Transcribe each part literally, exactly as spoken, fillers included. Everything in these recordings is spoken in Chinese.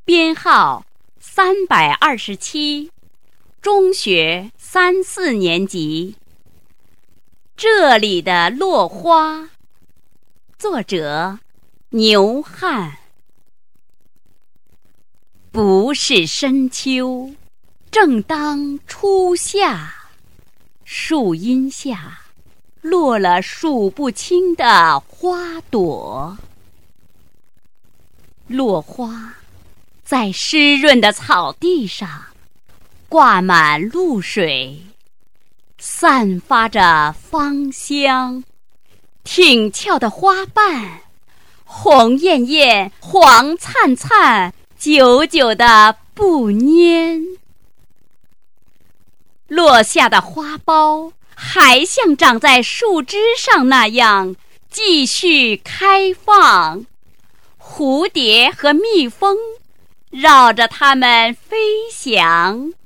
编号三百二十七，中学三四年级。这里的落花，作者牛汉。不是深秋，正当初夏，树荫下落了数不清的花朵。落花在湿润的草地上挂满露水，散发着芳香。挺翘的花瓣，红艳艳，黄灿灿，久久的不蔫。落下的花苞还像长在树枝上那样继续开放，蝴蝶和蜜蜂绕着它们飞翔。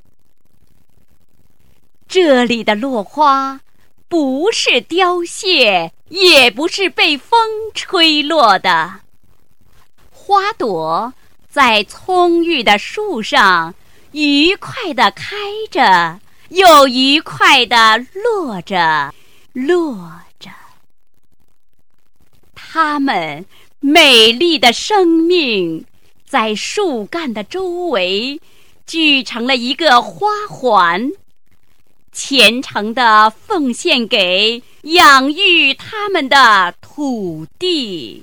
这里的落花不是凋谢，也不是被风吹落的。花朵在葱郁的树上愉快地开着，又愉快地落着，落着。它们美丽的生命在树干的周围聚成了一个花环，虔诚地奉献给养育它们的土地。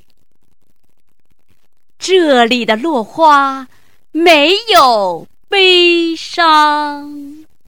这里的落花没有悲伤。